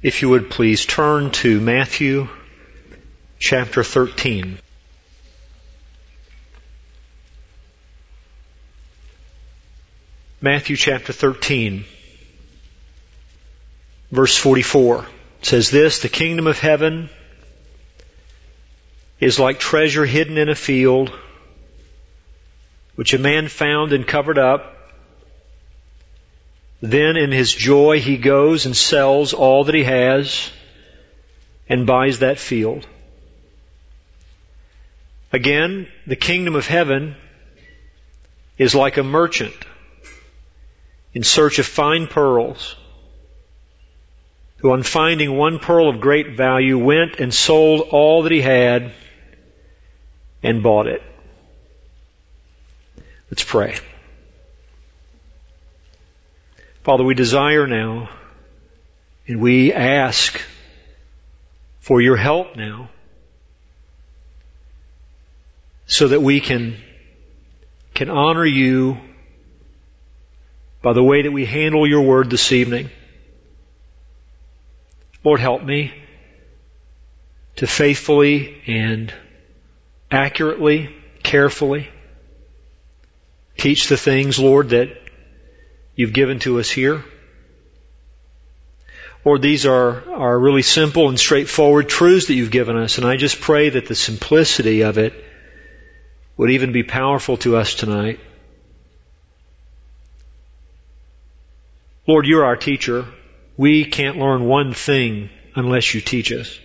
If you would please turn to Matthew chapter 13. Matthew chapter 13, verse 44 says this, "The kingdom of heaven is like treasure hidden in a field, which a man found and covered up. Then in his joy he goes and sells all that he has and buys that field." Again, the kingdom of heaven is like a merchant in search of fine pearls, who on finding one pearl of great value went and sold all that he had and bought it. Let's pray. Father, we desire now and we ask for your help now so that we can honor you by the way that we handle your word this evening. Lord, help me to faithfully and accurately, carefully teach the things, Lord, that you've given to us here. Lord, these are really simple and straightforward truths that you've given us, and I just pray that the simplicity of it would even be powerful to us tonight. Lord, you're our teacher. We can't learn one thing unless you teach us.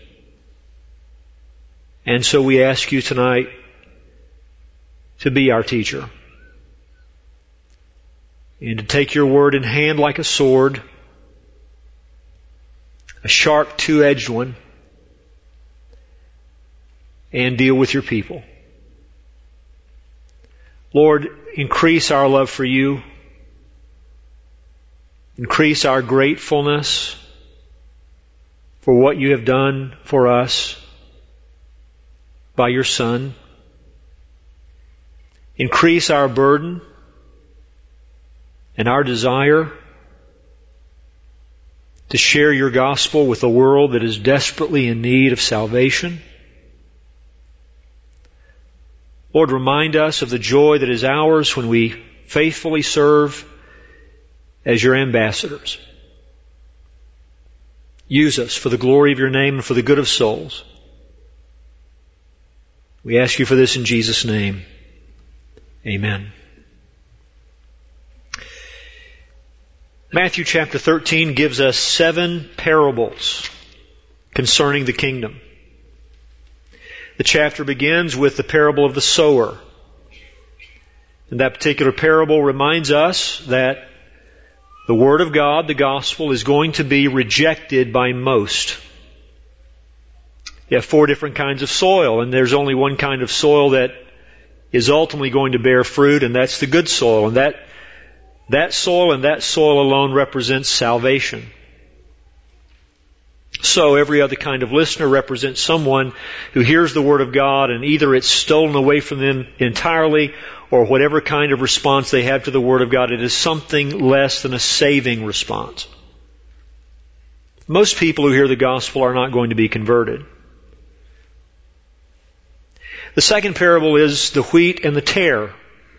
And so we ask you tonight to be our teacher and to take your word in hand like a sword, a sharp two-edged one, and deal with your people. Lord, increase our love for you. Increase our gratefulness for what you have done for us by your Son. Increase our burden and our desire to share your gospel with a world that is desperately in need of salvation. Lord, remind us of the joy that is ours when we faithfully serve as your ambassadors. Use us for the glory of your name and for the good of souls. We ask you for this in Jesus' name. Amen. Matthew chapter 13 gives us 7 parables concerning the kingdom. The chapter begins with the parable of the sower. And that particular parable reminds us that the Word of God, the gospel, is going to be rejected by most. You have 4 different kinds of soil, and there's only one kind of soil that is ultimately going to bear fruit, and that's the good soil. And that soil and that soil alone represents salvation. So every other kind of listener represents someone who hears the Word of God, and either it's stolen away from them entirely, or whatever kind of response they have to the Word of God, it is something less than a saving response. Most people who hear the gospel are not going to be converted. The second parable is the wheat and the tare.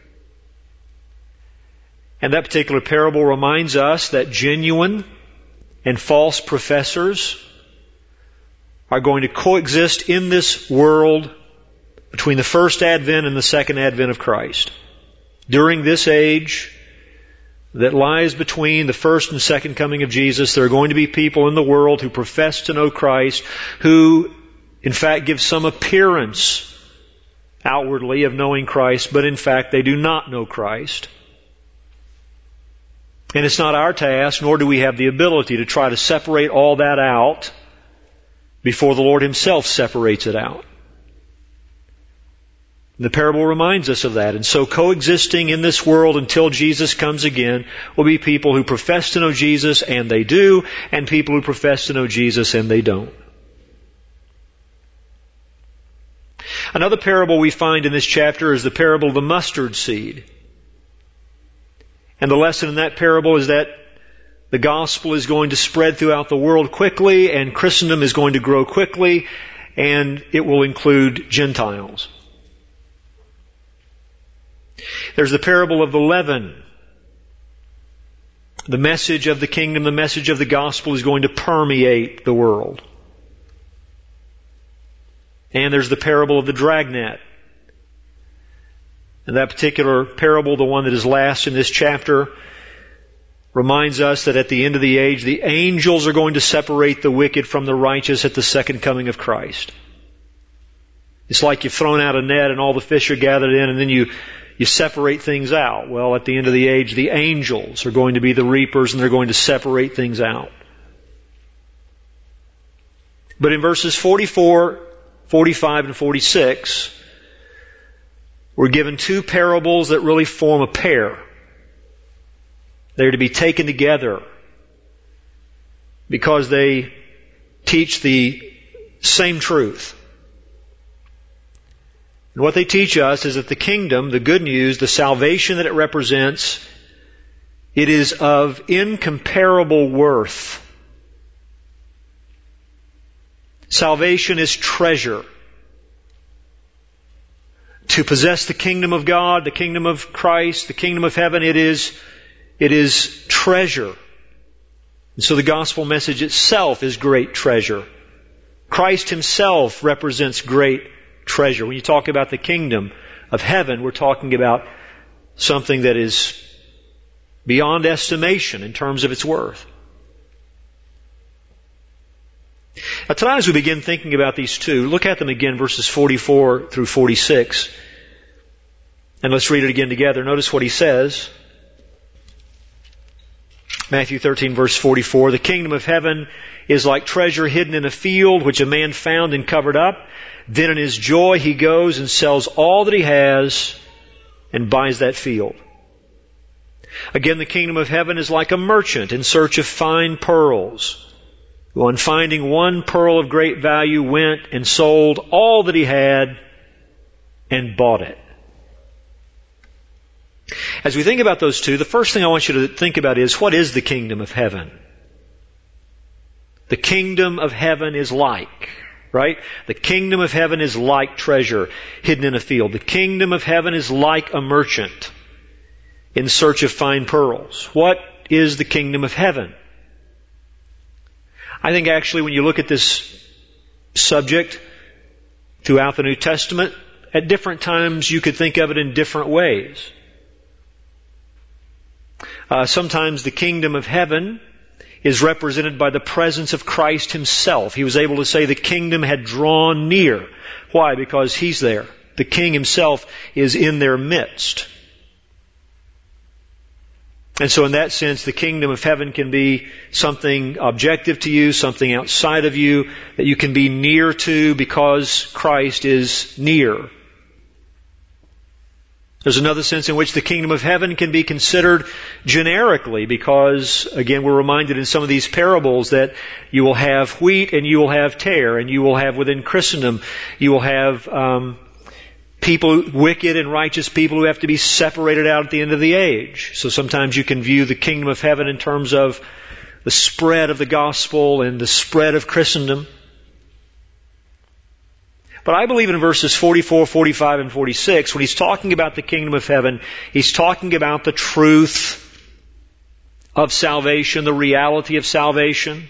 And that particular parable reminds us that genuine and false professors are going to coexist in this world between the first advent and the second advent of Christ. During this age that lies between the first and second coming of Jesus, there are going to be people in the world who profess to know Christ, who in fact give some appearance outwardly of knowing Christ, but in fact they do not know Christ. And it's not our task, nor do we have the ability to try to separate all that out before the Lord Himself separates it out. The parable reminds us of that. And so coexisting in this world until Jesus comes again will be people who profess to know Jesus, and they do, and people who profess to know Jesus, and they don't. Another parable we find in this chapter is the parable of the mustard seed. And the lesson in that parable is that The gospel is going to spread throughout the world quickly, and Christendom is going to grow quickly, and it will include Gentiles. There's the parable of the leaven. The message of the kingdom, the message of the gospel is going to permeate the world. And there's the parable of the dragnet. And that particular parable, the one that is last in this chapter, reminds us that at the end of the age, the angels are going to separate the wicked from the righteous at the second coming of Christ. It's like you've thrown out a net and all the fish are gathered in, and then you separate things out. Well, at the end of the age, the angels are going to be the reapers, and they're going to separate things out. But in verses 44, 45, and 46, we're given two parables that really form a pair. They're to be taken together because they teach the same truth. And what they teach us is that the kingdom, the good news, the salvation that it represents, it is of incomparable worth. Salvation is treasure. To possess the kingdom of God, the kingdom of Christ, the kingdom of heaven, it is treasure. And so the gospel message itself is great treasure. Christ Himself represents great treasure. When you talk about the kingdom of heaven, we're talking about something that is beyond estimation in terms of its worth. Now tonight as we begin thinking about these two, look at them again, verses 44 through 46. And let's read it again together. Notice what he says. Matthew 13 verse 44, the kingdom of heaven is like treasure hidden in a field, which a man found and covered up. Then in his joy he goes and sells all that he has and buys that field. Again, the kingdom of heaven is like a merchant in search of fine pearls, who on finding one pearl of great value went and sold all that he had and bought it. As we think about those two, the first thing I want you to think about is, what is the kingdom of heaven? The kingdom of heaven is like, right? The kingdom of heaven is like treasure hidden in a field. The kingdom of heaven is like a merchant in search of fine pearls. What is the kingdom of heaven? I think actually when you look at this subject throughout the New Testament, at different times you could think of it in different ways. Sometimes the kingdom of heaven is represented by the presence of Christ Himself. He was able to say the kingdom had drawn near. Why? Because He's there. The King Himself is in their midst. And so in that sense, the kingdom of heaven can be something objective to you, something outside of you that you can be near to because Christ is near. There's another sense in which the kingdom of heaven can be considered generically because, again, we're reminded in some of these parables that you will have wheat and you will have tare, and you will have within Christendom, you will have people, wicked and righteous people who have to be separated out at the end of the age. So sometimes you can view the kingdom of heaven in terms of the spread of the gospel and the spread of Christendom. But I believe in verses 44, 45, and 46, when he's talking about the kingdom of heaven, he's talking about the truth of salvation, the reality of salvation,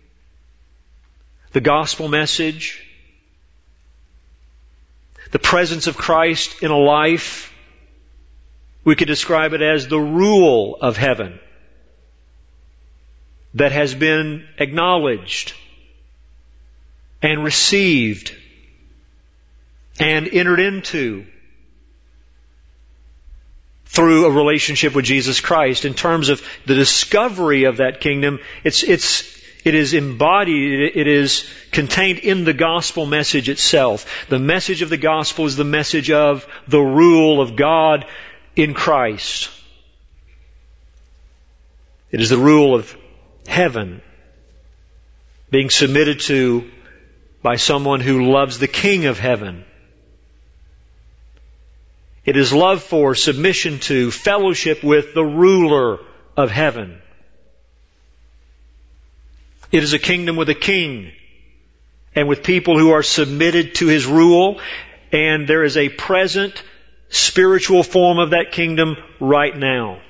the gospel message, the presence of Christ in a life. We could describe it as the rule of heaven that has been acknowledged and received and entered into through a relationship with Jesus Christ. In terms of the discovery of that kingdom, it is embodied, it is contained in the gospel message itself. The message of the gospel is the message of the rule of God in Christ. It is the rule of heaven being submitted to by someone who loves the King of heaven. It is love for, submission to, fellowship with the ruler of heaven. It is a kingdom with a king and with people who are submitted to his rule, and there is a present spiritual form of that kingdom right now.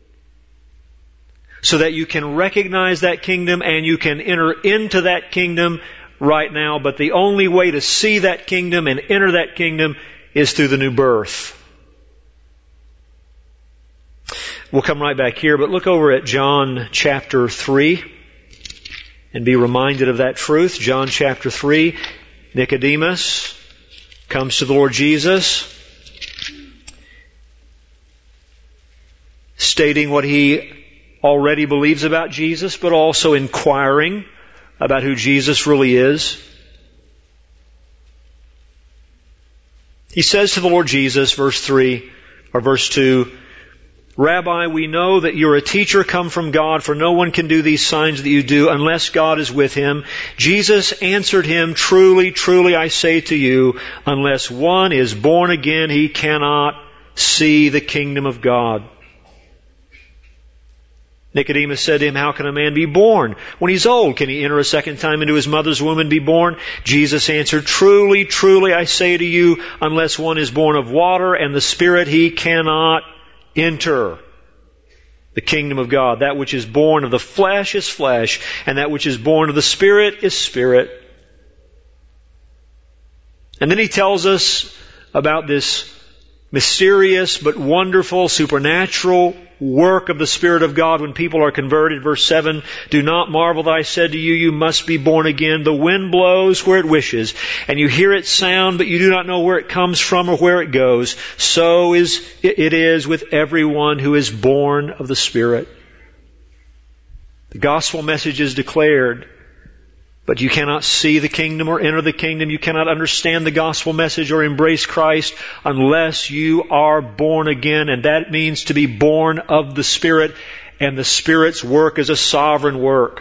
So that you can recognize that kingdom and you can enter into that kingdom right now. But the only way to see that kingdom and enter that kingdom is through the new birth. We'll come right back here, but look over at John chapter 3 and be reminded of that truth. John chapter 3, Nicodemus comes to the Lord Jesus, stating what he already believes about Jesus, but also inquiring about who Jesus really is. He says to the Lord Jesus, verse 3 or verse 2, Rabbi, we know that you're a teacher come from God, for no one can do these signs that you do unless God is with him. Jesus answered him, Truly, truly, I say to you, unless one is born again, he cannot see the kingdom of God. Nicodemus said to him, How can a man be born when he's old? Can he enter a second time into his mother's womb and be born? Jesus answered, Truly, truly, I say to you, unless one is born of water and the Spirit, he cannot enter the kingdom of God. That which is born of the flesh is flesh, and that which is born of the Spirit is spirit. And then he tells us about this mysterious but wonderful supernatural work of the Spirit of God when people are converted. Verse 7, Do not marvel that I said to you, you must be born again. The wind blows where it wishes, and you hear its sound, but you do not know where it comes from or where it goes. So it is with everyone who is born of the Spirit. The gospel message is declared, but you cannot see the kingdom or enter the kingdom. You cannot understand the gospel message or embrace Christ unless you are born again. And that means to be born of the Spirit. And the Spirit's work is a sovereign work.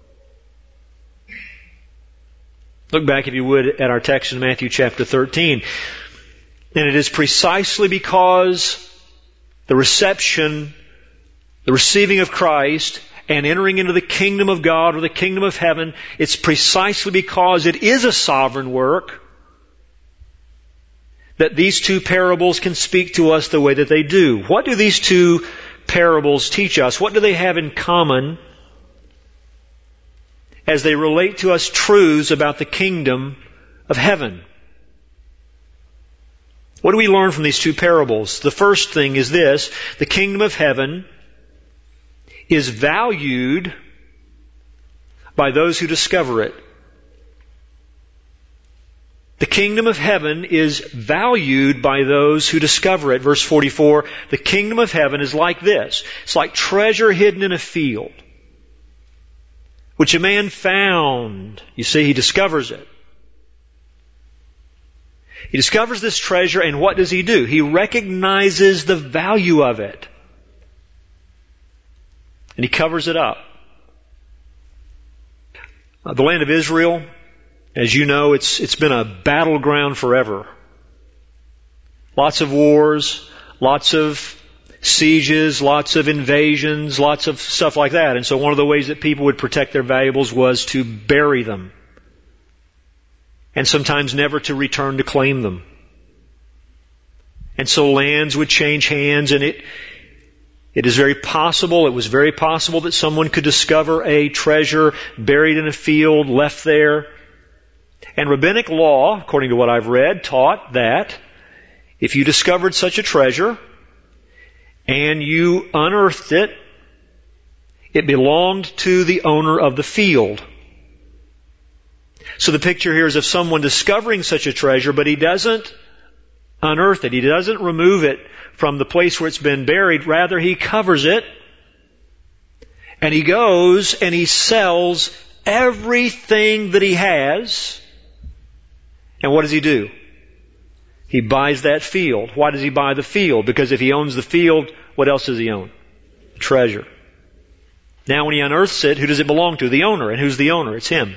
Look back, if you would, at our text in Matthew chapter 13. And it is precisely because the receiving of Christ and entering into the kingdom of God or the kingdom of heaven, it's precisely because it is a sovereign work that these two parables can speak to us the way that they do. What do these two parables teach us? What do they have in common as they relate to us truths about the kingdom of heaven? What do we learn from these two parables? The first thing is this: the kingdom of heaven is valued by those who discover it. The kingdom of heaven is valued by those who discover it. Verse 44, the kingdom of heaven is like this. It's like treasure hidden in a field, which a man found. You see, he discovers it. He discovers this treasure, and what does he do? He recognizes the value of it. And he covers it up. The land of Israel, as you know, it's been a battleground forever. Lots of wars, lots of sieges, lots of invasions, lots of stuff like that. And so one of the ways that people would protect their valuables was to bury them. And sometimes never to return to claim them. And so lands would change hands, and it was very possible that someone could discover a treasure buried in a field, left there. And rabbinic law, according to what I've read, taught that if you discovered such a treasure and you unearthed it, it belonged to the owner of the field. So the picture here is of someone discovering such a treasure, but he doesn't unearth it. He doesn't remove it from the place where it's been buried. Rather, he covers it, and he goes and he sells everything that he has. And what does he do? He buys that field. Why does he buy the field? Because if he owns the field, what else does he own? The treasure. Now when he unearths it, who does it belong to? The owner. And who's the owner? It's him.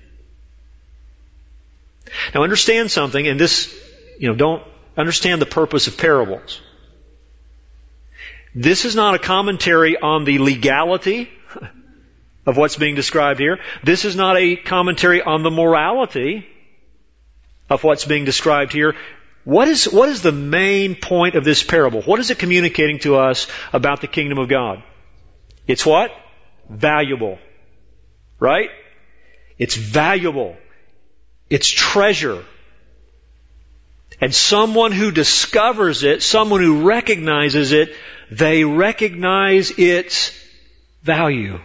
Now understand something, and this, don't understand the purpose of parables. This is not a commentary on the legality of what's being described here. This is not a commentary on the morality of what's being described here. What is the main point of this parable? What is it communicating to us about the kingdom of God? It's what? Valuable. Right? It's valuable. It's treasure. And someone who discovers it, someone who recognizes it, they recognize its value.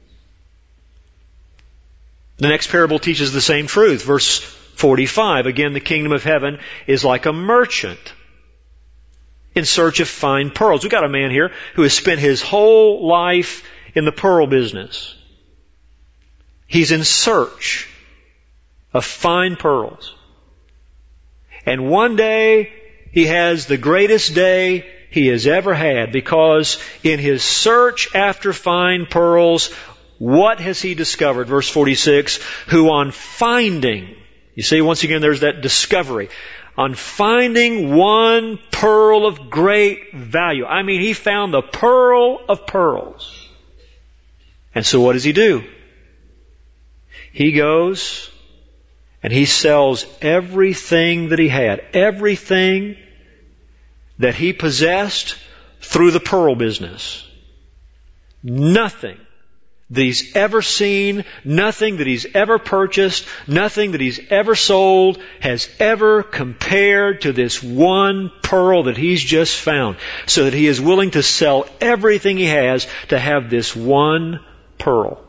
The next parable teaches the same truth. Verse 45, again, the kingdom of heaven is like a merchant in search of fine pearls. We've got a man here who has spent his whole life in the pearl business. He's in search of fine pearls. And one day, he has the greatest day he has ever had, because in his search after fine pearls, what has he discovered? Verse 46, who on finding, you see, once again, there's that discovery. On finding one pearl of great value. I mean, he found the pearl of pearls. And so what does he do? He goes and he sells everything that he had. Everything that he possessed through the pearl business. Nothing that he's ever seen, nothing that he's ever purchased, nothing that he's ever sold has ever compared to this one pearl that he's just found. So that he is willing to sell everything he has to have this one pearl.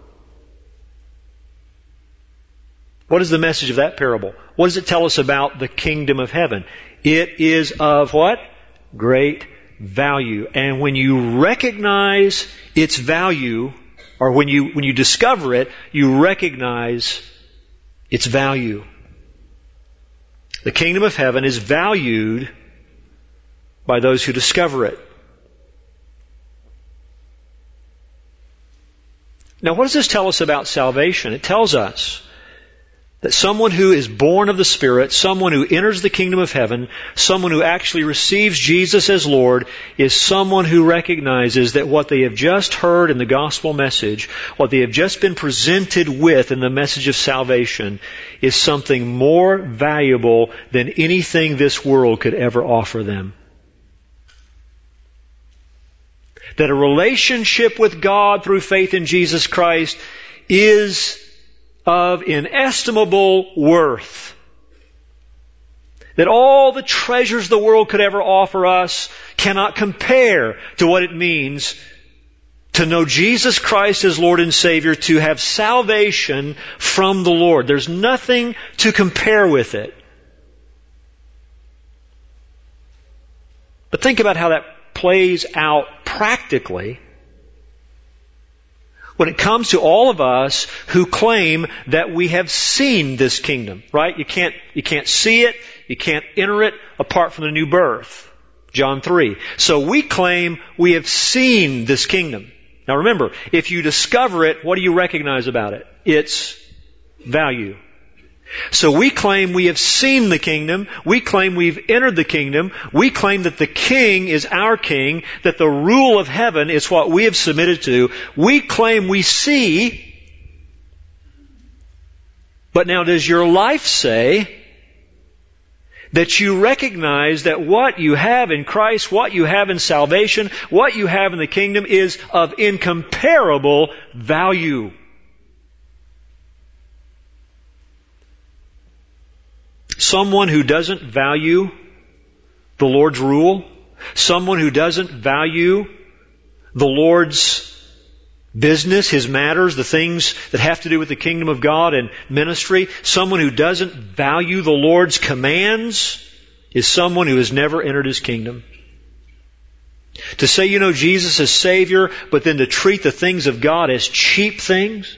What is the message of that parable? What does it tell us about the kingdom of heaven? It is of what? Great value. And when you recognize its value, or when you discover it, you recognize its value. The kingdom of heaven is valued by those who discover it. Now, what does this tell us about salvation? It tells us that someone who is born of the Spirit, someone who enters the kingdom of heaven, someone who actually receives Jesus as Lord, is someone who recognizes that what they have just heard in the gospel message, what they have just been presented with in the message of salvation, is something more valuable than anything this world could ever offer them. That a relationship with God through faith in Jesus Christ is of inestimable worth. That all the treasures the world could ever offer us cannot compare to what it means to know Jesus Christ as Lord and Savior, to have salvation from the Lord. There's nothing to compare with it. But think about how that plays out practically when it comes to all of us who claim that we have seen this kingdom, right? You can't see it, you can't enter it apart from the new birth. John 3. So we claim we have seen this kingdom. Now remember, if you discover it, what do you recognize about it? Its value. So we claim we have seen the kingdom. We claim we've entered the kingdom. We claim that the king is our king, that the rule of heaven is what we have submitted to. We claim we see. But now does your life say that you recognize that what you have in Christ, what you have in salvation, what you have in the kingdom is of incomparable value? Someone who doesn't value the Lord's rule, someone who doesn't value the Lord's business, His matters, the things that have to do with the kingdom of God and ministry, someone who doesn't value the Lord's commands is someone who has never entered His kingdom. To say you know Jesus as Savior, but then to treat the things of God as cheap things.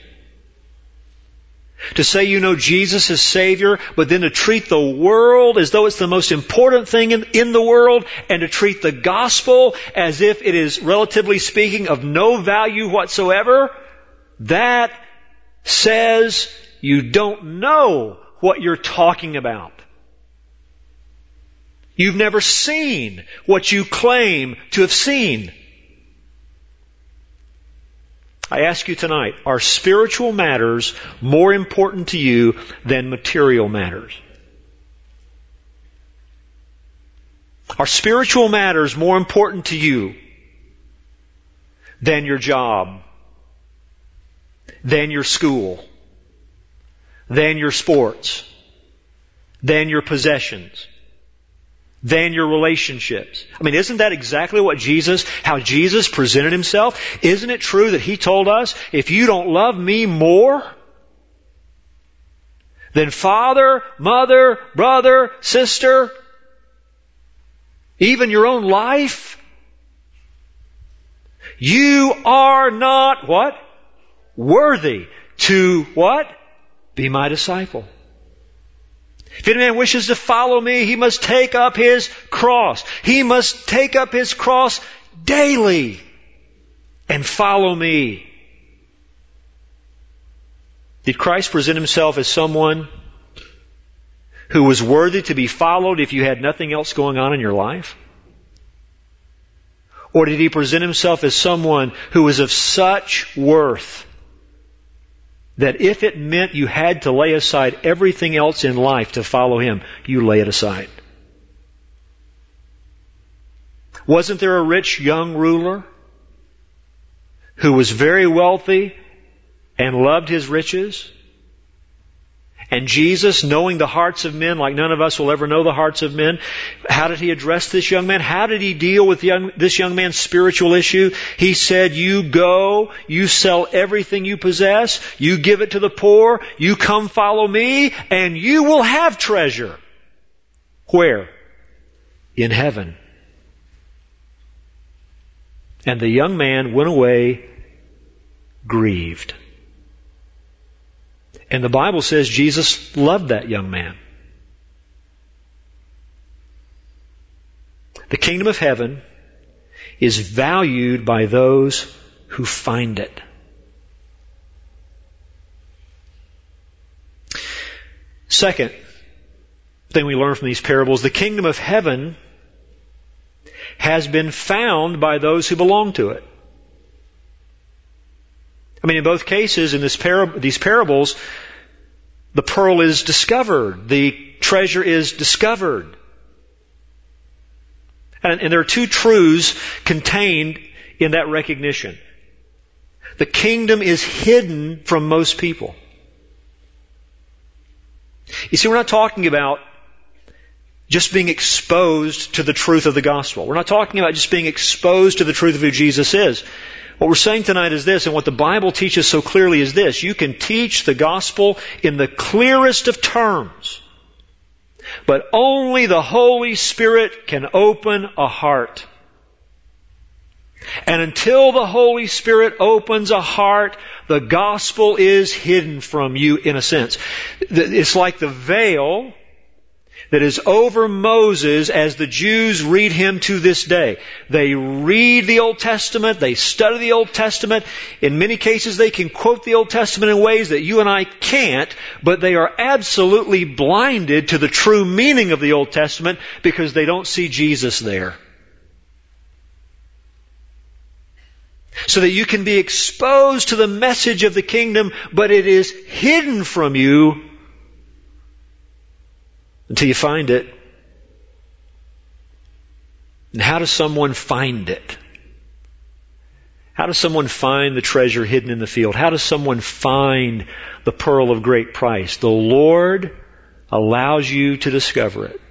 To say you know Jesus as Savior, but then to treat the world as though it's the most important thing in the world, and to treat the gospel as if it is, relatively speaking, of no value whatsoever, that says you don't know what you're talking about. You've never seen what you claim to have seen. I ask you tonight, are spiritual matters more important to you than material matters? Are spiritual matters more important to you than your job, than your school, than your sports, than your possessions, than your relationships? I mean, isn't that exactly how Jesus presented Himself? Isn't it true that He told us, if you don't love me more than father, mother, brother, sister, even your own life, you are not what? Worthy to what? Be my disciple. If any man wishes to follow me, he must take up his cross. He must take up his cross daily and follow me. Did Christ present Himself as someone who was worthy to be followed if you had nothing else going on in your life? Or did He present Himself as someone who was of such worth that if it meant you had to lay aside everything else in life to follow Him, you lay it aside? Wasn't there a rich young ruler who was very wealthy and loved his riches? And Jesus, knowing the hearts of men like none of us will ever know the hearts of men, how did He address this young man? How did He deal with this young man's spiritual issue? He said, you go, you sell everything you possess, you give it to the poor, you come follow me, and you will have treasure. Where? In heaven. And the young man went away grieved. And the Bible says Jesus loved that young man. The kingdom of heaven is valued by those who find it. Second thing we learn from these parables, the kingdom of heaven has been found by those who belong to it. I mean, in both cases, in these parables, the pearl is discovered. The treasure is discovered. And there are two truths contained in that recognition. The kingdom is hidden from most people. You see, we're not talking about just being exposed to the truth of the gospel. We're not talking about just being exposed to the truth of who Jesus is. What we're saying tonight is this, and what the Bible teaches so clearly is this: you can teach the gospel in the clearest of terms, but only the Holy Spirit can open a heart. And until the Holy Spirit opens a heart, the gospel is hidden from you in a sense. It's like the veil that is over Moses as the Jews read him to this day. They read the Old Testament, they study the Old Testament. In many cases they can quote the Old Testament in ways that you and I can't, but they are absolutely blinded to the true meaning of the Old Testament because they don't see Jesus there. So that you can be exposed to the message of the kingdom, but it is hidden from you until you find it. And how does someone find it? How does someone find the treasure hidden in the field? How does someone find the pearl of great price? The Lord allows you to discover it.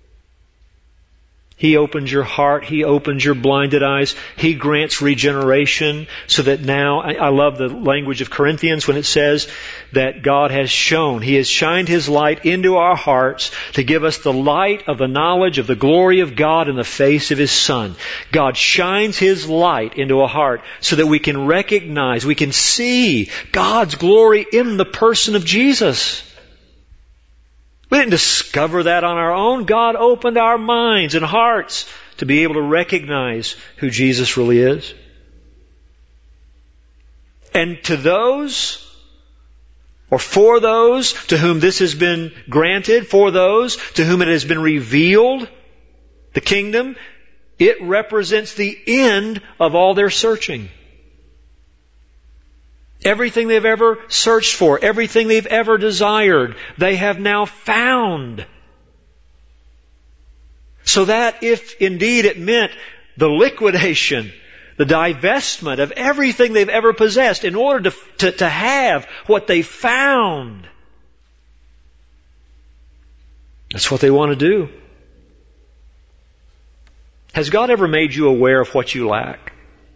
He opens your heart. He opens your blinded eyes. He grants regeneration so that now, I love the language of Corinthians when it says that God has shown, He has shined His light into our hearts to give us the light of the knowledge of the glory of God in the face of His Son. God shines His light into a heart so that we can recognize, we can see God's glory in the person of Jesus. We didn't discover that on our own. God opened our minds and hearts to be able to recognize who Jesus really is. And to those, or for those to whom this has been granted, for those to whom it has been revealed, the kingdom, it represents the end of all their searching. Everything they've ever searched for, everything they've ever desired, they have now found. So that if indeed it meant the liquidation, the divestment of everything they've ever possessed in order to have what they found, that's what they want to do. Has God ever made you aware of what you lack?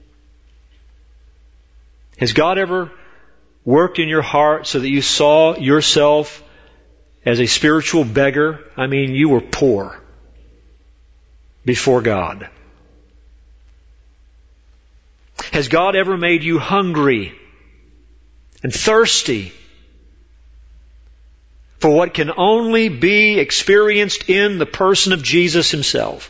Has God ever worked in your heart so that you saw yourself as a spiritual beggar? I mean, you were poor before God. Has God ever made you hungry and thirsty for what can only be experienced in the person of Jesus Himself?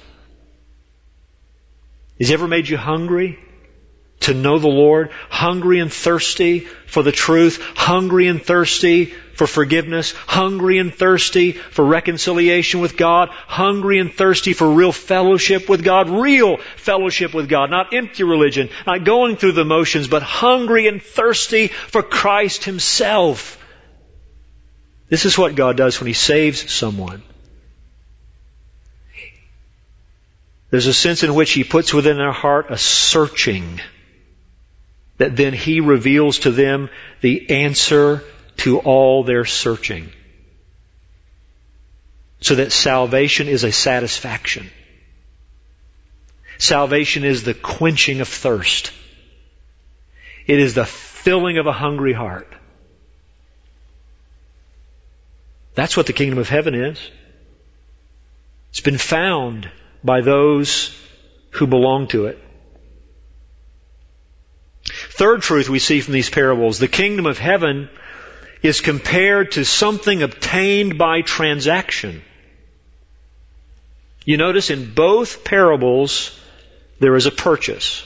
Has He ever made you hungry to know the Lord? Hungry and thirsty for the truth? Hungry and thirsty for forgiveness? Hungry and thirsty for reconciliation with God? Hungry and thirsty for real fellowship with God? Real fellowship with God. Not empty religion. Not going through the motions, but hungry and thirsty for Christ Himself. This is what God does when He saves someone. There's a sense in which He puts within their heart a searching, that then He reveals to them the answer to all their searching. So that salvation is a satisfaction. Salvation is the quenching of thirst. It is the filling of a hungry heart. That's what the kingdom of heaven is. It's been found by those who belong to it. Third truth we see from these parables, the kingdom of heaven is compared to something obtained by transaction. You notice in both parables there is a purchase.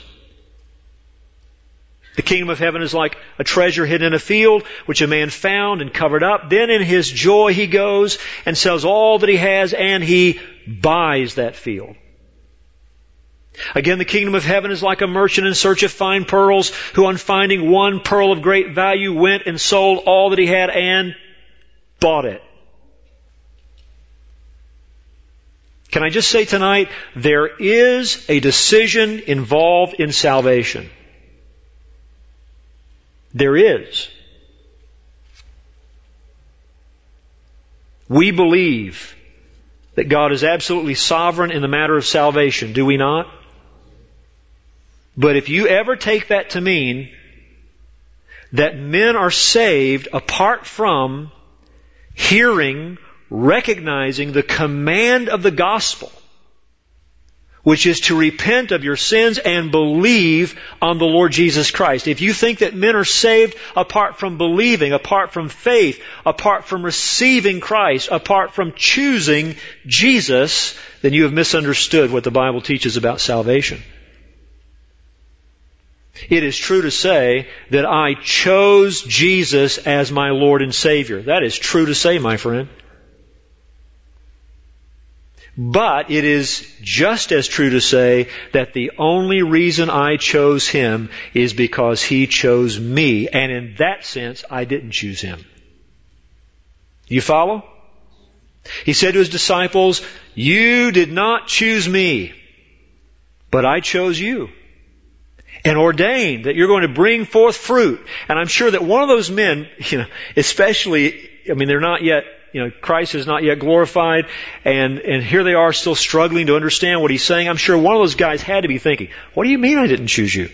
The kingdom of heaven is like a treasure hidden in a field, which a man found and covered up. Then in his joy he goes and sells all that he has and he buys that field. Again, the kingdom of heaven is like a merchant in search of fine pearls, who on finding one pearl of great value went and sold all that he had and bought it. Can I just say tonight, there is a decision involved in salvation. There is. We believe that God is absolutely sovereign in the matter of salvation, do we not? But if you ever take that to mean that men are saved apart from hearing, recognizing the command of the gospel, which is to repent of your sins and believe on the Lord Jesus Christ. If you think that men are saved apart from believing, apart from faith, apart from receiving Christ, apart from choosing Jesus, then you have misunderstood what the Bible teaches about salvation. It is true to say that I chose Jesus as my Lord and Savior. That is true to say, my friend. But it is just as true to say that the only reason I chose Him is because He chose me. And in that sense, I didn't choose Him. You follow? He said to His disciples, "You did not choose me, but I chose you. And ordained that you're going to bring forth fruit." And I'm sure that one of those men, especially, they're not yet, Christ is not yet glorified, and here they are still struggling to understand what He's saying. I'm sure one of those guys had to be thinking, "What do you mean I didn't choose you?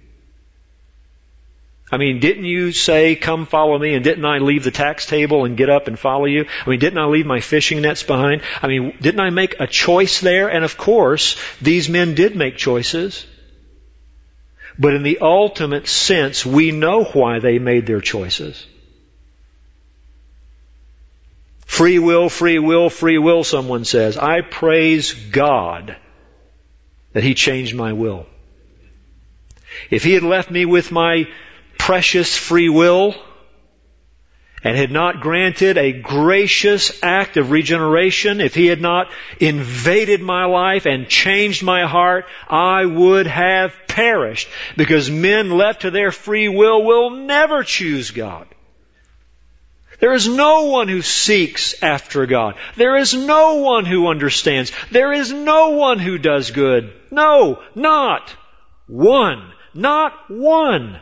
Didn't you say, 'Come follow me,' and didn't I leave the tax table and get up and follow you? Didn't I leave my fishing nets behind? Didn't I make a choice there?" And of course, these men did make choices. But in the ultimate sense, we know why they made their choices. Free will, free will, free will, someone says. I praise God that He changed my will. If He had left me with my precious free will and had not granted a gracious act of regeneration, if He had not invaded my life and changed my heart, I would have perished. Because men left to their free will never choose God. There is no one who seeks after God. There is no one who understands. There is no one who does good. No, not one. Not one.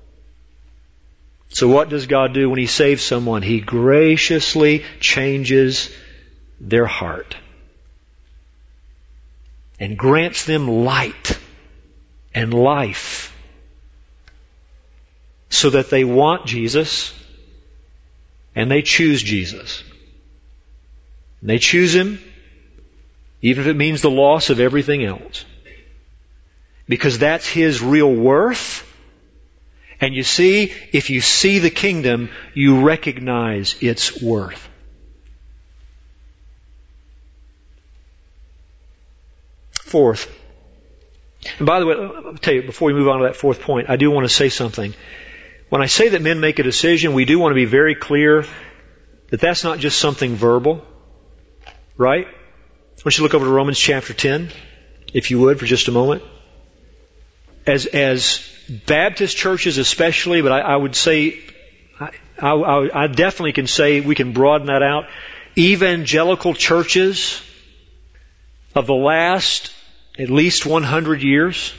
So what does God do when He saves someone? He graciously changes their heart and grants them light and life so that they want Jesus and they choose Jesus. And they choose Him even if it means the loss of everything else. Because that's His real worth. And you see, if you see the kingdom, you recognize its worth. Fourth, and by the way, I'll tell you, before we move on to that fourth point, I do want to say something. When I say that men make a decision, we do want to be very clear that that's not just something verbal. Right? I want you to look over to Romans chapter 10, if you would, for just a moment. As Baptist churches especially, but I would say, I definitely can say we can broaden that out. Evangelical churches of the last at least 100 years,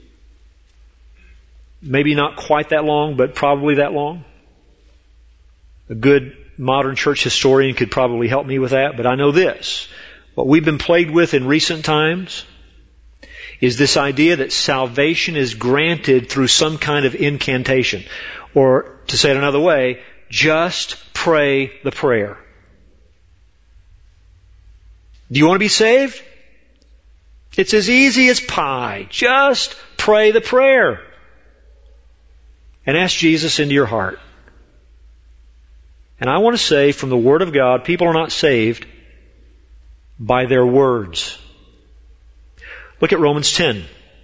maybe not quite that long, but probably that long. A good modern church historian could probably help me with that, but I know this. What we've been plagued with in recent times is this idea that salvation is granted through some kind of incantation. Or, to say it another way, just pray the prayer. Do you want to be saved? It's as easy as pie. Just pray the prayer. And ask Jesus into your heart. And I want to say, from the Word of God, people are not saved by their words. Look at Romans 10.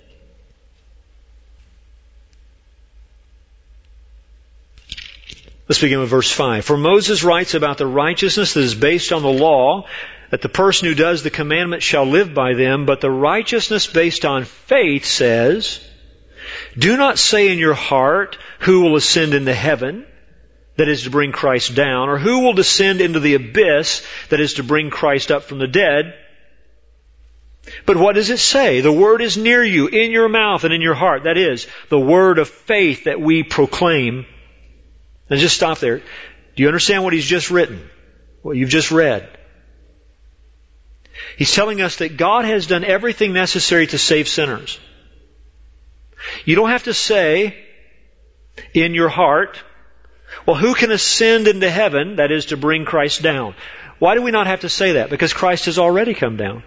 Let's begin with verse 5. For Moses writes about the righteousness that is based on the law, that the person who does the commandment shall live by them, but the righteousness based on faith says, do not say in your heart, who will ascend into heaven, that is to bring Christ down, or who will descend into the abyss, that is to bring Christ up from the dead. But what does it say? The word is near you, in your mouth and in your heart. That is, the word of faith that we proclaim. And just stop there. Do you understand what he's just written? What you've just read? He's telling us that God has done everything necessary to save sinners. You don't have to say in your heart, well, who can ascend into heaven, that is to bring Christ down? Why do we not have to say that? Because Christ has already come down.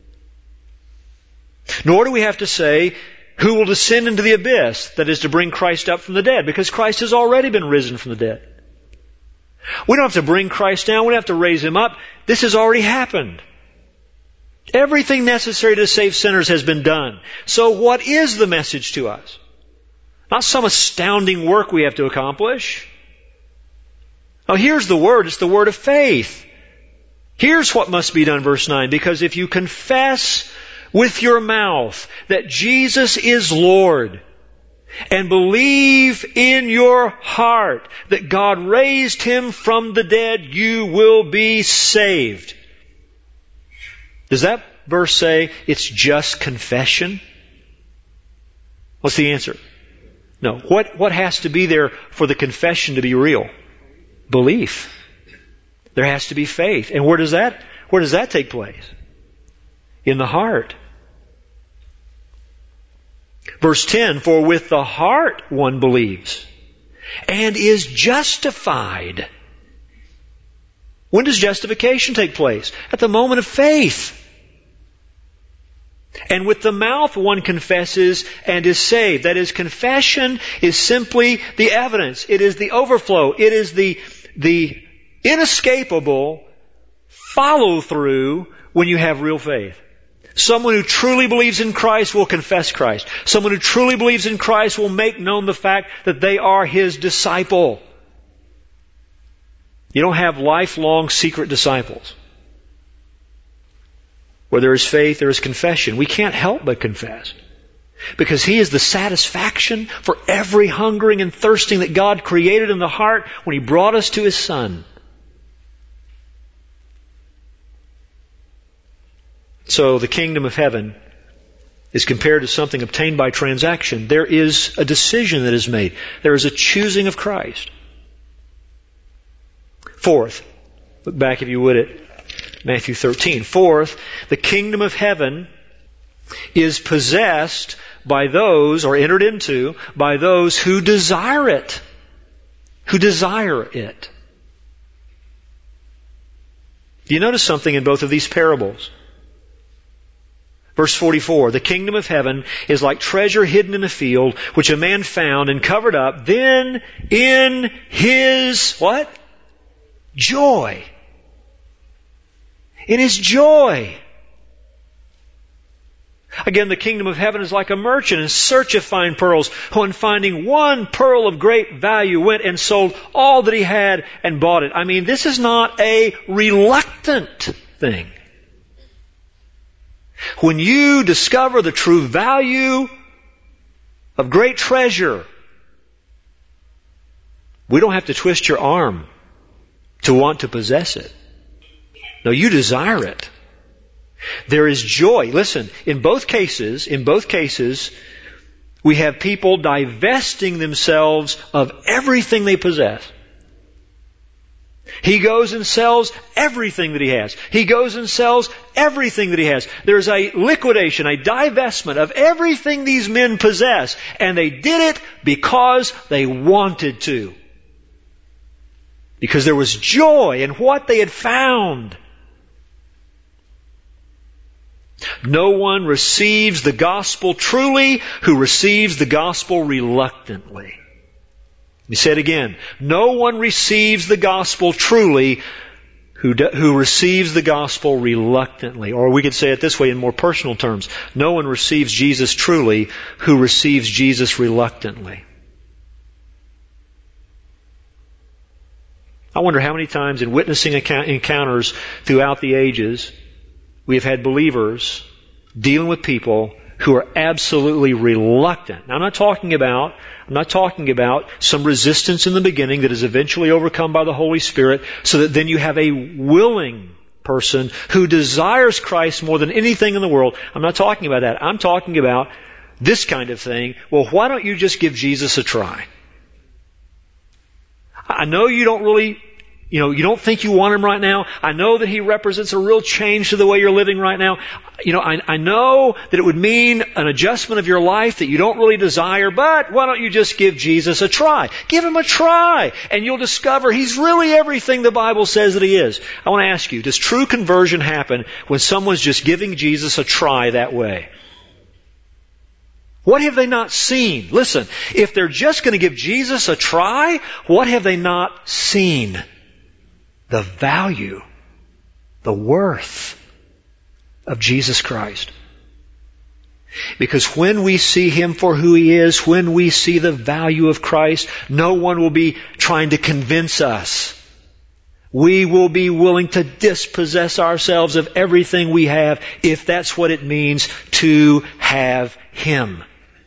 Nor do we have to say, who will descend into the abyss, that is to bring Christ up from the dead, because Christ has already been risen from the dead. We don't have to bring Christ down, we don't have to raise Him up. This has already happened. Everything necessary to save sinners has been done. So what is the message to us? Not some astounding work we have to accomplish. Oh, here's the word. It's the word of faith. Here's what must be done, verse 9. Because if you confess with your mouth that Jesus is Lord and believe in your heart that God raised Him from the dead, you will be saved. Does that verse say it's just confession? What's the answer? No. What has to be there for the confession to be real? Belief. There has to be faith. And where does that take place? In the heart. Verse 10, for with the heart one believes and is justified. When does justification take place? At the moment of faith. And with the mouth one confesses and is saved. That is, confession is simply the evidence. It is the overflow. It is the inescapable follow-through when you have real faith. Someone who truly believes in Christ will confess Christ. Someone who truly believes in Christ will make known the fact that they are His disciple. You don't have lifelong secret disciples. Where there is faith, there is confession. We can't help but confess. Because He is the satisfaction for every hungering and thirsting that God created in the heart when He brought us to His Son. So the kingdom of heaven is compared to something obtained by transaction. There is a decision that is made. There is a choosing of Christ. Fourth, look back if you would at Matthew 13. Fourth, the kingdom of heaven is possessed by those, or entered into, by those who desire it. Who desire it. Do you notice something in both of these parables? Verse 44, the kingdom of heaven is like treasure hidden in a field, which a man found and covered up. Then in his, what? Joy. In his joy. Again, the kingdom of heaven is like a merchant in search of fine pearls, who on finding one pearl of great value went and sold all that he had and bought it. I mean, this is not a reluctant thing. When you discover the true value of great treasure, we don't have to twist your arm to want to possess it. No, you desire it. There is joy. Listen, in both cases, we have people divesting themselves of everything they possess. He goes and sells everything that he has. He goes and sells everything that he has. There's a liquidation, a divestment of everything these men possess. And they did it because they wanted to. Because there was joy in what they had found. No one receives the gospel truly who receives the gospel reluctantly. Let me say it again. No one receives the gospel truly who receives the gospel reluctantly. Or we could say it this way in more personal terms. No one receives Jesus truly who receives Jesus reluctantly. I wonder how many times in witnessing encounters throughout the ages we have had believers dealing with people who are absolutely reluctant. Now, I'm not talking about some resistance in the beginning that is eventually overcome by the Holy Spirit, so that then you have a willing person who desires Christ more than anything in the world. I'm not talking about that. I'm talking about this kind of thing. Well, why don't you just give Jesus a try? I know you don't really, you don't think you want Him right now. I know that He represents a real change to the way you're living right now. I know that it would mean an adjustment of your life that you don't really desire, but why don't you just give Jesus a try? Give Him a try, and you'll discover He's really everything the Bible says that He is. I want to ask you, does true conversion happen when someone's just giving Jesus a try that way? What have they not seen? Listen, if they're just going to give Jesus a try, what have they not seen? The value, the worth of Jesus Christ. Because when we see Him for who He is, when we see the value of Christ, no one will be trying to convince us. We will be willing to dispossess ourselves of everything we have if that's what it means to have Him.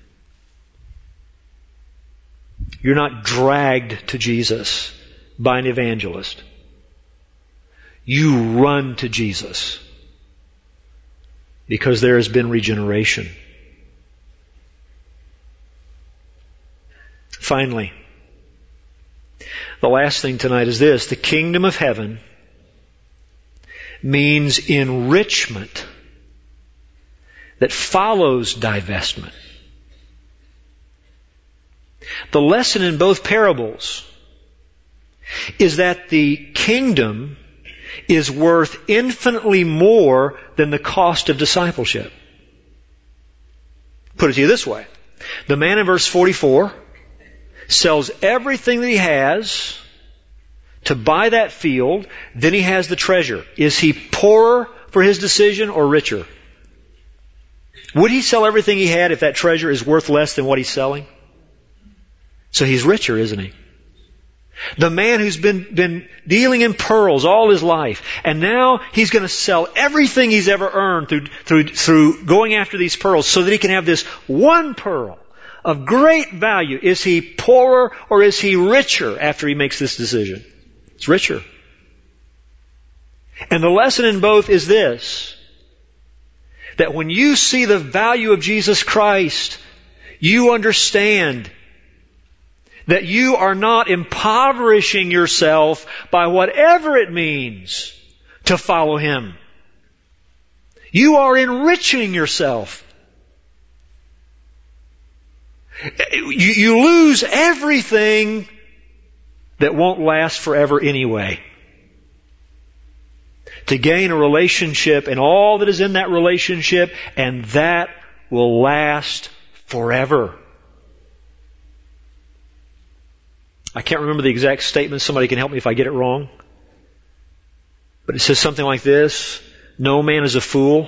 You're not dragged to Jesus by an evangelist. You run to Jesus because there has been regeneration. Finally, the last thing tonight is this. The kingdom of heaven means enrichment that follows divestment. The lesson in both parables is that the kingdom is worth infinitely more than the cost of discipleship. Put it to you this way. The man in verse 44 sells everything that he has to buy that field, then he has the treasure. Is he poorer for his decision or richer? Would he sell everything he had if that treasure is worth less than what he's selling? So he's richer, isn't he? The man who's been dealing in pearls all his life, and now he's going to sell everything he's ever earned through going after these pearls so that he can have this one pearl of great value. Is he poorer or is he richer after he makes this decision? It's richer. And the lesson in both is this, that when you see the value of Jesus Christ, you understand that you are not impoverishing yourself by whatever it means to follow Him. You are enriching yourself. You lose everything that won't last forever anyway, to gain a relationship and all that is in that relationship, and that will last forever. I can't remember the exact statement. Somebody can help me if I get it wrong. But it says something like this: no man is a fool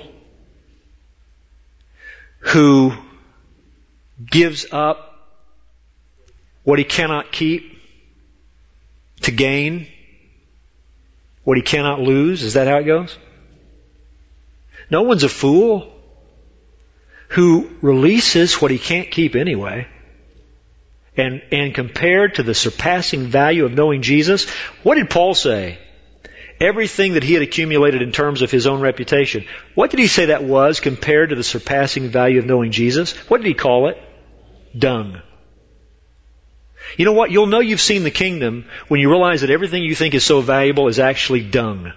who gives up what he cannot keep to gain what he cannot lose. Is that how it goes? No one's a fool who releases what he can't keep anyway. And compared to the surpassing value of knowing Jesus, what did Paul say? Everything that he had accumulated in terms of his own reputation, what did he say that was compared to the surpassing value of knowing Jesus? What did he call it? Dung. You know what? You'll know you've seen the kingdom when you realize that everything you think is so valuable is actually dung.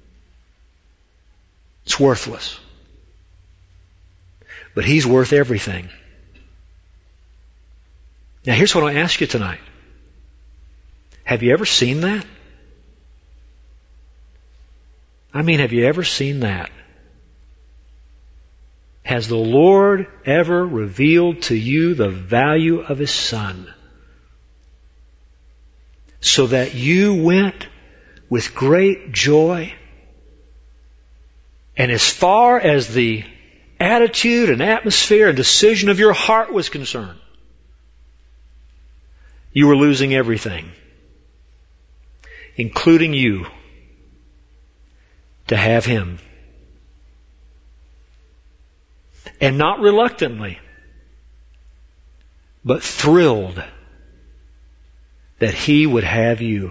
It's worthless. But He's worth everything. Now here's what I ask you tonight. Have you ever seen that? I mean, have you ever seen that? Has the Lord ever revealed to you the value of His Son, so that you went with great joy, and as far as the attitude and atmosphere and decision of your heart was concerned, you were losing everything, including you, to have Him? And not reluctantly, but thrilled that He would have you.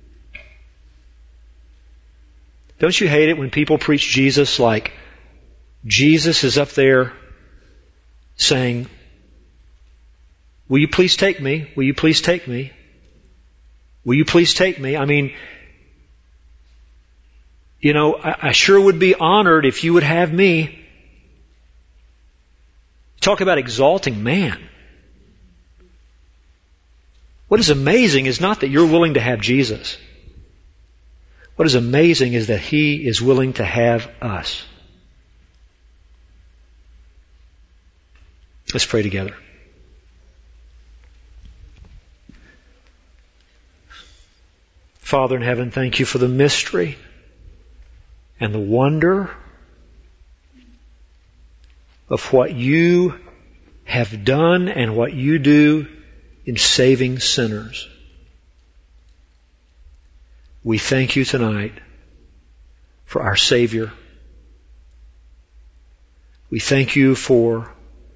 Don't you hate it when people preach Jesus like Jesus is up there saying, will you please take me? Will you please take me? Will you please take me? I mean, you know, I sure would be honored if you would have me. Talk about exalting man. What is amazing is not that you're willing to have Jesus. What is amazing is that He is willing to have us. Let's pray together. Father in heaven, thank You for the mystery and the wonder of what You have done and what You do in saving sinners. We thank You tonight for our Savior. We thank You for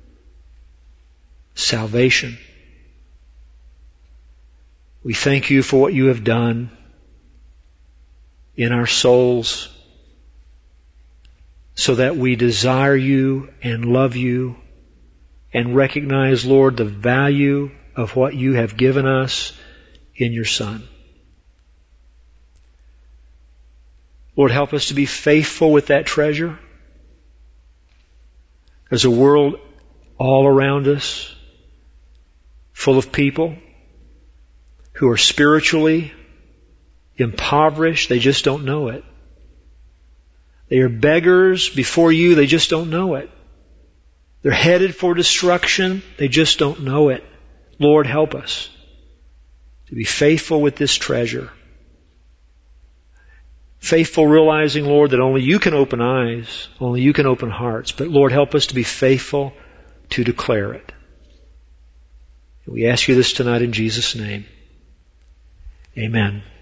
salvation. We thank You for what You have done in our souls, so that we desire You and love You and recognize, Lord, the value of what You have given us in Your Son. Lord, help us to be faithful with that treasure. There's a world all around us full of people who are spiritually impoverished. They just don't know it. They are beggars before You. They just don't know it. They're headed for destruction. They just don't know it. Lord, help us to be faithful with this treasure. Faithful, realizing, Lord, that only You can open eyes, only You can open hearts. But Lord, help us to be faithful to declare it. And we ask You this tonight in Jesus' name. Amen.